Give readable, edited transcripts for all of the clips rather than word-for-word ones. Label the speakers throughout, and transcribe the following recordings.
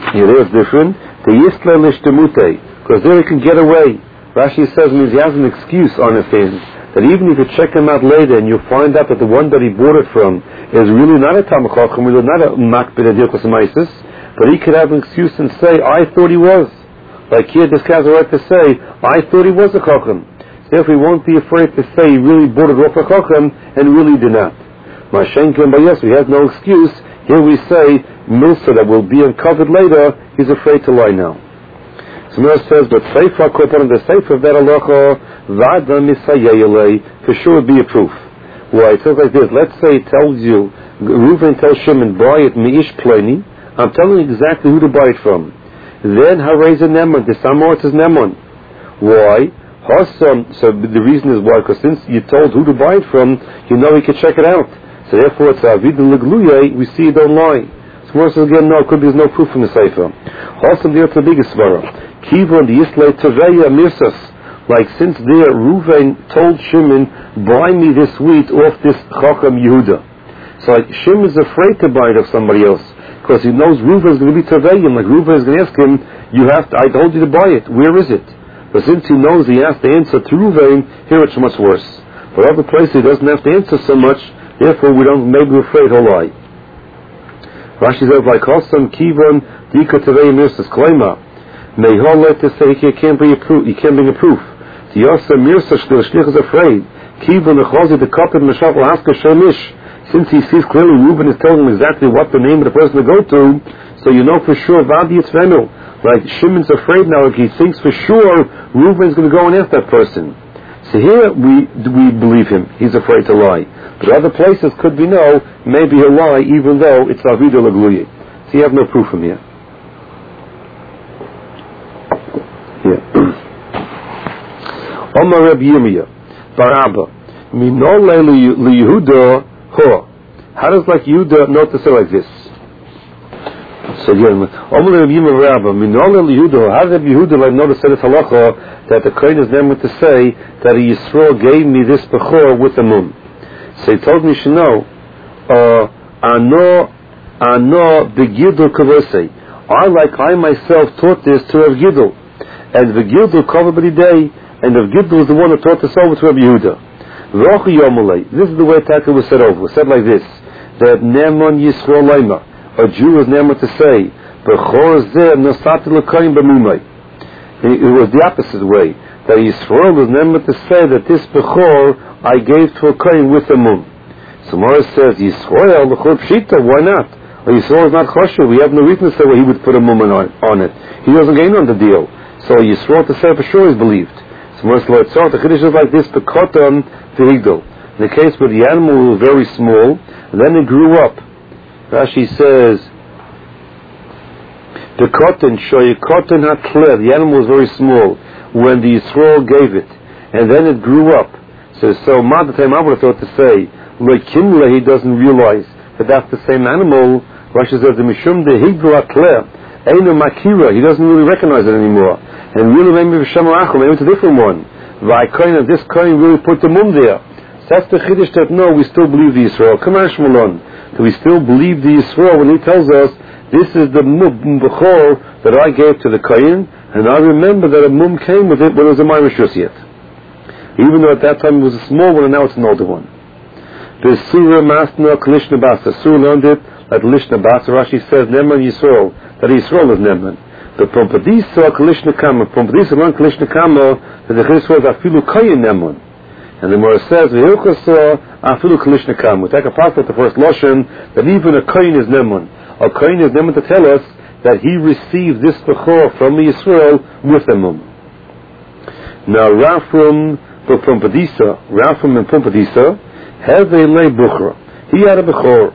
Speaker 1: There's different. The Yisla Lishtemute, because there he can get away. Rashi says means he has an excuse on his hands, that even if you check him out later and you find out that the one that he bought it from is really not a Talmid Chacham, really not a Makbid Adilkos Maisis, but he could have an excuse and say, I thought he was. Like here, this guy has a right to say, I thought he was a Chacham. Therefore, he won't be afraid to say he really bought it off a Chacham and really did not. Mashenkin Bayes, he has no excuse. Here we say, Milsa that will be uncovered later, he's afraid to lie now. So Miller says, but Seifa Kopan, the Seifa of that halacha, Vada Misayele, for sure would be a proof. Why? It says like this, let's say it tells you, Reuven tells Shimon, buy it Mi'ish Pliny, I'm telling you exactly who to buy it from. Then Hareza Nemon, the Samort is Nemon. Why? Hossam, so the reason is why, because since you told who to buy it from, you know he can check it out. So therefore it's Avidu Legluye, we see it don't lie. So Miller says again, no, could be there's no proof from the Seifa. Hossam, the other biggest svara. Kivon the Yislei Taveya Mirsas, like since there Reuven told Shimon, buy me this wheat off this Chacham Yehuda. So like Shimon is afraid to buy it of somebody else, because he knows Reuven is going to be Taveyim. Like Reuven is going to ask him, I told you to buy it, where is it? But since he knows he has to answer to Reuven, here it's much worse. But other places he doesn't have to answer so much, therefore maybe we're afraid he'll lie. Rashi says, like Hossam Kivon Dika Taveya Mirsas Klema. May let to say he can't bring a proof. The Yasa Mirsa Shlich is afraid. Kivon the Chazi the Kapit Meshach Laska Shemish. Since he sees clearly Reuben is telling him exactly what the name of the person to go to, so you know for sure Vadi Yitzvenu. Like Shimon's afraid now, like he thinks for sure Reuben is going to go and ask that person. So here we believe him. He's afraid to lie. But other places could be no, maybe he'll lie even though it's Avidu Legluye. So you have no proof from here. Omar Reb Yirmiyah Bar Abba Minole Yehuda Ho. How does like Yehuda know to say like this? So again, Omar Reb Yirmiyah Bar Abba Minole Yehuda. How does Reb Yehuda like know to say this halacha that the Kohen is never to say that a Yisrael gave me this bechor with a mum? So he told me, Shano, Ano begidul kavosei. I myself taught this to Rav Gidul, and the Gidul covered by the day, and Rav Gidul is the one who taught this over to Rav Yehuda. This is the way Taka was said over. It was said like this: that Neman Yisrael Leima, a Jew is never to say, Bechor zeh nosati l'koyin b'mumay. It was the opposite way, that Yisrael was never to say that this Bechor I gave to a koyin with a mum. So Morris says, Yisrael l'chor pshita, why not? Well, Yisrael is not kosher. We have no reason to say he would put a mum on it. He doesn't gain on the deal. So Yisrael to say for sure is believed. So Morris Lord saw the Chiddush is like this: Bekotam v'higdol. In the case where the animal was very small, and then it grew up. Rashi says, Bekotan shoyikotan hatleh. The animal was very small when the Yisrael gave it, and then it grew up. So Madatem I would have thought to say, Lekimle, he doesn't realize that that's the same animal. Rashi says, the Mishum de Higdol hatleh. Einu Makira, he doesn't really recognize it anymore. And really maybe maybe it's a different one. This coin really put the mum there. So that's the Chiddush that no, we still believe the Yisrael. Come on, Shmulon. Do we still believe the Yisrael when he tells us, this is the mum b'chor that I gave to the kohen, and I remember that a mum came with it when it was a Maimashus yet. Even though at that time it was a small one and now it's an older one. The Surah Masna Kalishna Basa. Surah learned it at Lishna Basa. Rashi says, Neman Yisrael, that Yisrael is Neman. The Pompadisa Kalishna Kama. Pompadisa learned Kalishna Kama, that the Chiddush was Afilu Koyin Neman. And the Gemara says, V'hilchasa Afilu Kalishna Kama. We take a part of the first Lashon, that even a Koyin is Neman. A Koyin is Neman to tell us that he received this Bechor from the Yisrael with a mum. Now, Rafram and Pompadisa, have a lay bukhra. He had a bechor.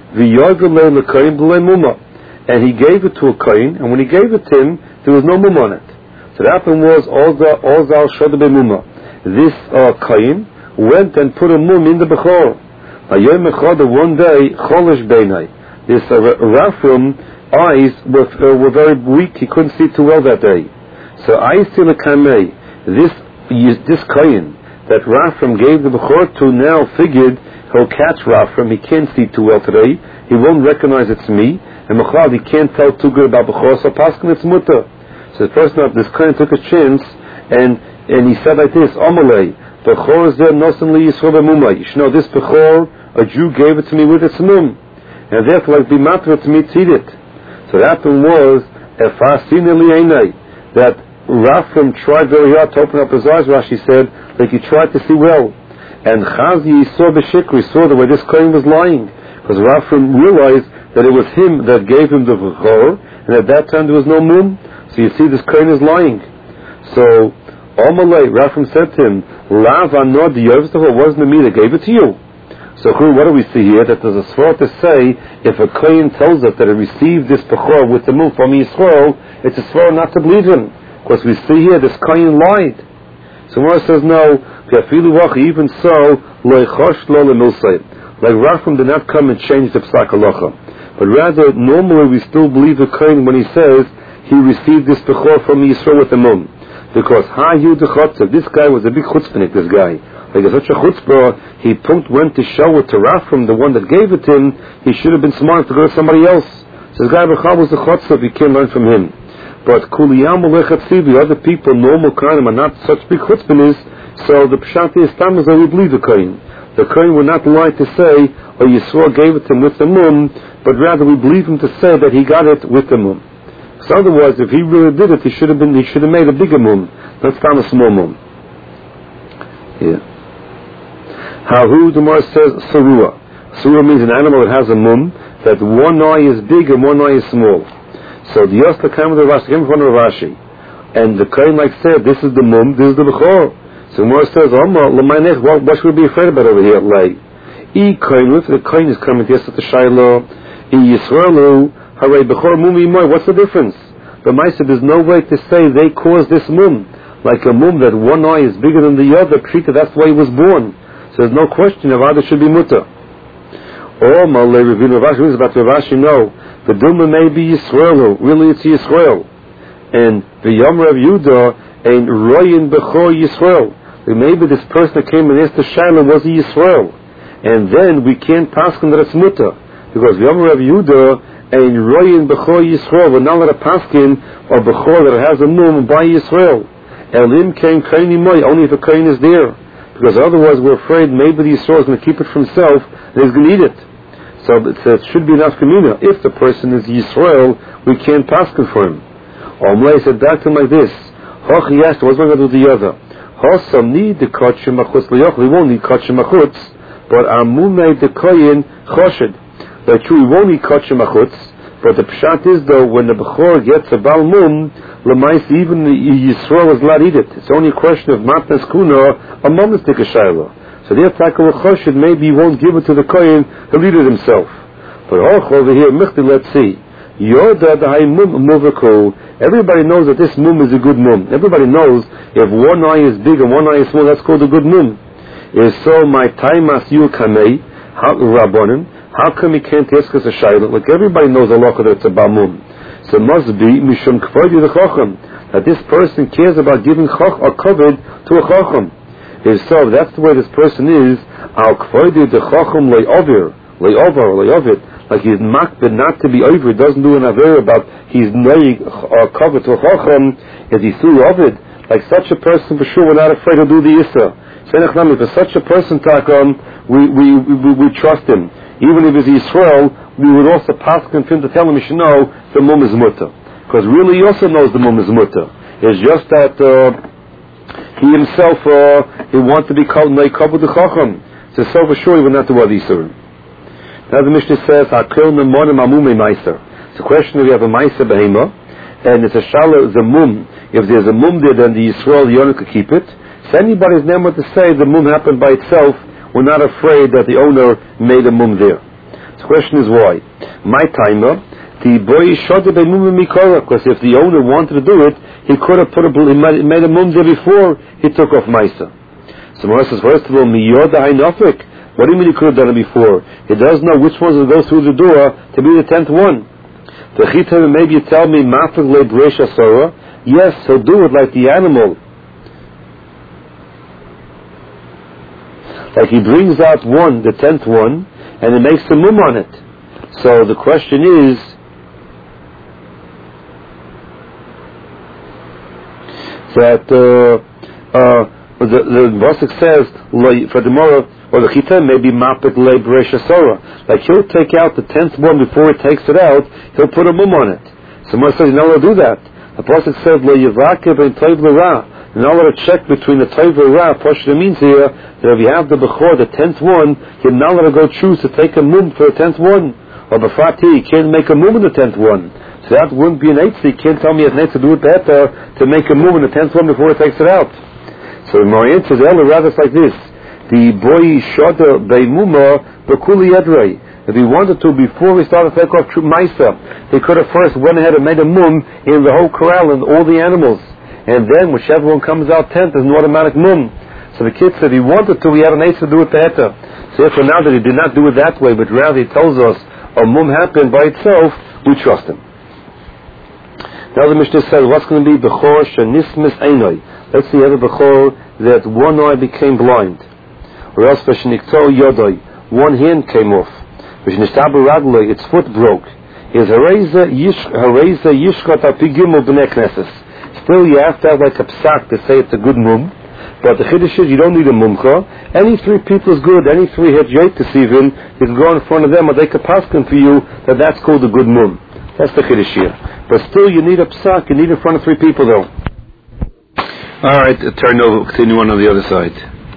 Speaker 1: And he gave it to a kohen, and when he gave it to him, there was no mum on it. So what happened was, Ozal Shodabe Mumma. This kohen went and put a mum in the bechor. One day, Cholish Beinai. This Rafram eyes were very weak, he couldn't see too well that day. So I still kamei. This kohen that Rafram gave the Bechor to now figured he'll catch Rafram. He can't see too well today. he won't recognize it's me, and Mechlal, he can't tell too good about Bechor, so Paskin it's Mutter. So the person of this kind took a chance, and he said like this, Amalei, Bechor is there, Nosen Li Yisrael B'mumah. You should know this Bechor, a Jew gave it to me with its mum, and therefore like be matter to me to eat it. So that one was, that Rafram tried very hard to open up his eyes, Rashi said, like he tried to see well. And Chazi saw B'shikri, saw the way this Kohen was lying, because Rafram realized that it was him that gave him the Bechor, and at that time there was no mum, so you see this Kohen is lying. So, Amalei, Rafram said to him, Lav Anod, the Yovztachor wasn't me that gave it to you. So what do we see here? That there's a svara to say, if a Kohen tells us that he received this Bechor with the mum from Yisrael, it's a svara not to believe him. Because we see here, this Kohen lied. So Mara says, no, even so, like Rafram did not come and change the Psak Halacha. But rather, normally we still believe the Kohen when he says he received this Bechor from Yisrael with the mum. Because this guy was a big chutzpahnik, this guy. Like such a chutzpah, he went to show it to Rafram, the one that gave it to him. He should have been smart to go to somebody else. So this guy Bechor was the chutzpah, he can't learn from him. But kuliyam ulechatzivi, other people, normal Kohanim, are not such big chutzpahnis, so the pshat is tam is that we believe the Kohen. The Kohen would not lie to say, or Yisrael gave it to him with the mum, but rather we believe him to say that he got it with the mum. So otherwise, if he really did it, he should have made a bigger mum, not a small mum. Yeah. Hahu, the Gemara says, sarua. Sarua means an animal that has a mum, that one eye is big and one eye is small. So the Yosla came with the Rashi, came in front of Rashi, and the Kohen said, this is the mum, this is the Bechor. So the Gemara says, what should we be afraid about over here? Like, if the Kohen is coming to yes at the Shiloh, Yisraelu, Haray Bechor Mumi Moy, what's the difference? But Maisa, there's no way to say they caused this mum. Like a mum that one eye is bigger than the other, treated that's why he was born. So there's no question of either should be mutter. Or Malay Ravina Rashi means about Rashi, no. The Duma may be Yisraelu, really it's Yisrael. And the Yom Rav Yehuda ain't Royin Bechor Yisrael. Maybe this person that came and asked the Shiloh was a Yisrael. And then we can't pass him that it's mutter. Because Yom Rav Yehuda ain't Royin Bechor Yisrael. We're not let a paskin or Bechor that has a mum by Yisrael. Elim came Kaini Moy, only if a Kain is there. Because otherwise we're afraid maybe the Yisrael is going to keep it for himself and he's going to eat it. So it should be enough kamina. If the person is Yisrael, we can't paskin for him. Omlei said back to him like this. Hoch yes, what's going to do the other? Hosam need the kachim machutz liyoch. We won't need kachim machutz, but amumei the koyin choshed. That's true, we won't need kachim machutz. But the pshat is though, when the Bechor gets a bal mum, lemais even the Yisrael is allowed to eat it. It's only a question of matnas kuna, a mum is take a shayla. So the attack of choshed, maybe he won't give it to the koyin, he'll eat it himself. But over here, michti, let's see. Yoda the hay mum muvako. Everybody knows that this mum is a good mum. Everybody knows if one eye is big and one eye is small, that's called a good mum. Is so my taimas yu kamei rabbonim. How come he can't ask us a shayla? Like everybody knows Allah that it's a bamum. So it must be mishum kavod the chacham, that this person cares about giving kavod to a chacham. If so, that's the way this person is. Al kavod the chacham le'over. Like he's makbid not to be over, doesn't do an aver about he's nayig or covered to a chacham, is he through ovid. Like such a person for sure we're not afraid to do the issa. For such a person, Takam, we trust him. Even if it's Yisrael, we would also pass him to tell him he should know the mum is mutter. Because really he also knows the mum is mutter. It's just that he himself he wants to be covered the chacham. So for sure he would not do what Yisrael. Now the Mishnah says, it's a question if you have a Maisa Behema, and it's a Shala, the Mum. If there's a Mum there, then the Yisrael, the owner could keep it. So anybody's never to say the Mum happened by itself, we're not afraid that the owner made a Mum there. The question is why? My timer, the boy showed the Mum Mikora, because if the owner wanted to do it, he could have made a Mum there before he took off Maisa. So Mara says, first of all, Miyoda Hainofik. What do you mean he could have done it before? He doesn't know which ones will go through the door to be the 10th one. Maybe you tell me, yes, he'll do it like the animal. Like he brings out one, the 10th one, and he makes a mum on it. So the question is, that the Vasik says for the Gemara or the Chita maybe mapik le b'reisha sora, like he'll take out the 10th one before he takes it out, he'll put a mum on it. So Gemara says you're not allowed to do that. The Vasik says lo yivakib and toiv l'ra, you're not allowed to check between the toiv l'ra. Pashta means here that if you have the bechor, the 10th one, you're not allowed to go choose to take a mum for the 10th one, or b'fati you can't make a mum in the 10th one. So that wouldn't be an eitzah. You can't tell me it's an eitzah to do it better to make a move in the 10th one before it takes it out. So the Marian says, rather it's like this. The boy shota beimuma b'kuli yedrei. If he wanted to, before he started to take off Maisa, he could have first went ahead and made a mum in the whole corral and all the animals. And then, whichever one comes out 10th, is an automatic mum. So the kid said he wanted to, he had an eitzah to do it better. So therefore now that he did not do it that way, but rather he tells us a mum happened by itself, we trust him. Now the Mishnah says, what's going to be Bechor shenismis einoi? Let's say you have a Bechor that one eye became blind. Or else v'shenikto yodoi, one hand came off. V'shenishtabu ragloi, its foot broke. Is hareza yishkot api gimel b'nei knesses. Still you have to have like a psak to say it's a good mum. But the chiddush is you don't need a mumcha. Any 3 people is good. Any 3 had yet to see him. You can go in front of them or they can paskin for you that that's called a good mum. That's the chiddush here. But still, you need a psak. You need in front of 3 people, though. All right, turn over. Continue on the other side.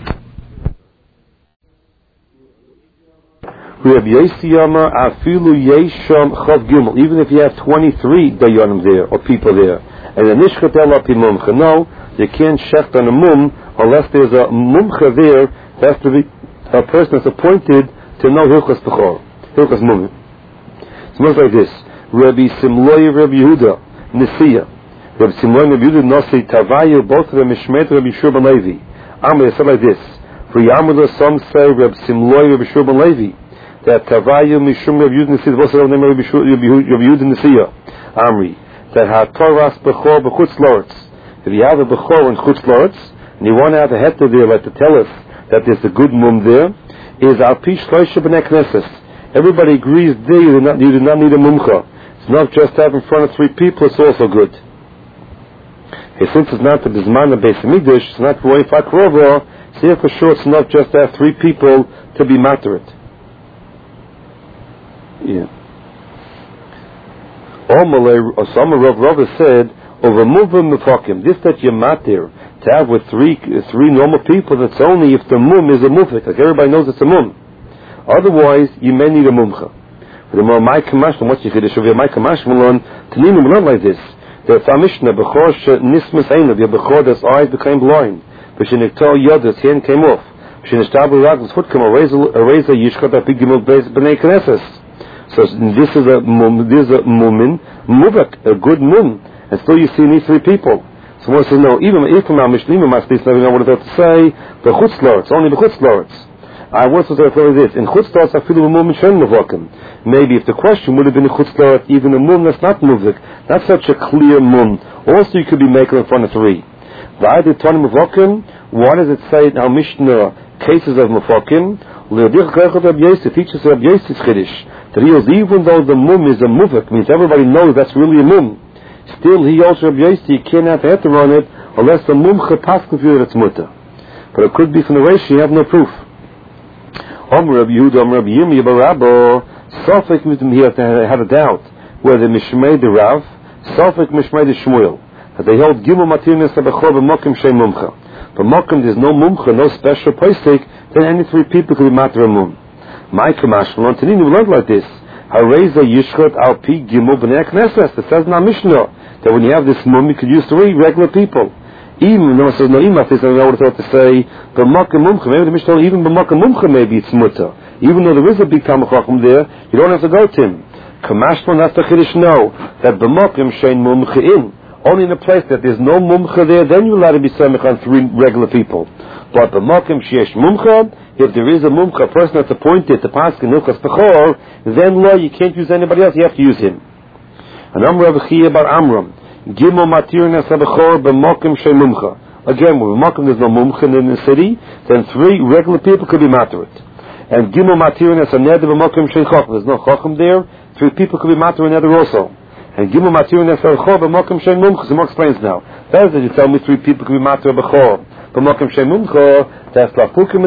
Speaker 1: We have Yesiyama Afilu Yesham Chav Gimel. Even if you have 23 dayanim there or people there, and the Nishkat Ela Pi Mumcha. No, you can't shecht on a mum unless there's a mumcha there. There has to be a person that's appointed to know Hilchas Bechor, Hilchas Mum. It's most like this. Rabbi Simloi, Rabbi Yehuda, Nesiya. Rabbi Simloi, Rabbi Yehuda, Nasi, Tavayu, both of them, Mishmet, Rabbi Shurban Levi. Amr, said like this. For Yamula, some say, Rabbi Simloi, Rabbi Shurban Levi, that Tavayu, Mishum, Rabbi Yehuda, Nesiya, both of them, Rabbi Yehuda, Nesiya. Amri, that HaToras Bechor, Bechutz Loretz. If you have a Bechor in Chutz Loretz, and you want to have a heter there, like to tell us that there's a good mum there, is Al-Pish Shloisha B'nei Knesses. Everybody agrees there you do not need a mumcha. It's not just to have in front of 3 people, it's also good. Okay, since it's not the Bizman of Beis Hamikdash, it's not Roy Fakrova, so here for sure it's not just to have 3 people to be matter it. Yeah. Osama Rav Rava said, over Muvim Mefakim, this that you're matter, to have with 3 normal people, that's only if the mum is a mufik, like everybody knows it's a mum. Otherwise, you may need a mumcha. The more my kamashmalon, what's your chiddush of your my kamashmalon? Tanimu learn like this. The Mishnah bechor nismas einav, your bechor that's eyes became blind. V'shenikto yod, his hand came off. V'shenishtabu rag, his foot came off. Reza yishkot apig gimel b'nei knesses. So this is a mumin, muvak, a good mum, and still you see these 3 people. So one says no. Even if my Mishnah must be something I would have to say the chutzlorets, only the chutzlorets. I was to say this. In chutzlorets, I feel a mum shen mevakim. Maybe if the question would have been a chutzlorets, even a mum that's not muvik, not such a clear mum. Also, you could be making in front of 3. Why does it say in our Mishnah cases of mevakim? It teaches Rabbi Yosef's chiddush that he was, even though the mum is a muvik, means everybody knows that's really a mum. Still, he also Rabbi Yosef, you can't have heter on it unless the mumcha paskin for you that it's mutter. But it could be from the ratio, you have no proof. Rabbi Yehuda, Rabbi Yirmiyah, Barabba, Safek he had a doubt whether Mishmei the Rav, Safek Mishmei the Shmuel, that they held Gimel Matirnes Abachor b'Mokim Shei Mumcha. But Mokim there's no Mumcha, no special posek, then any 3 people could be matter a mum. My Kamashmalon Tanini we learned like this. Hareza Yishchot Al Pi Gimel B'nei Knesses. It says in our Mishnah that when you have this mum, you could use 3 regular people. Even no, it says no imaf. This I would have thought to say b'makom mumcha. Maybe the Mishnah even b'makom mumcha maybe it's mutter. Even though there is a big Talmud Chacham there, you don't have to go to him. Kamashman that's the chiddush. No, that b'makom shein mumcha in. Only in a place that there's no mumcha there, then you're allowed to be samech on 3 regular people. But b'makom sheyesh mumcha, if there is a mumcha, a person that's appointed to pass in Hilchas Bechor, then law you can't use anybody else. You have to use him. And Amr Rav Chiya bar Amram. Gimel Matirnes Abachor b'Mokim Shei Mumcha. Again, when Mokim there's no Mumcha in the city, then 3 regular people could be matter it. And Gimel Matirin as a neder b'mokim shein chochem. There's no chochem there. 3 people could be matir a neder also. And Gimel Matirin as a chor b'mokim shein mumcha. The more explains now. That is that you tell me 3 people could be matir b'chor b'mokim shein mumcha. That's lapukim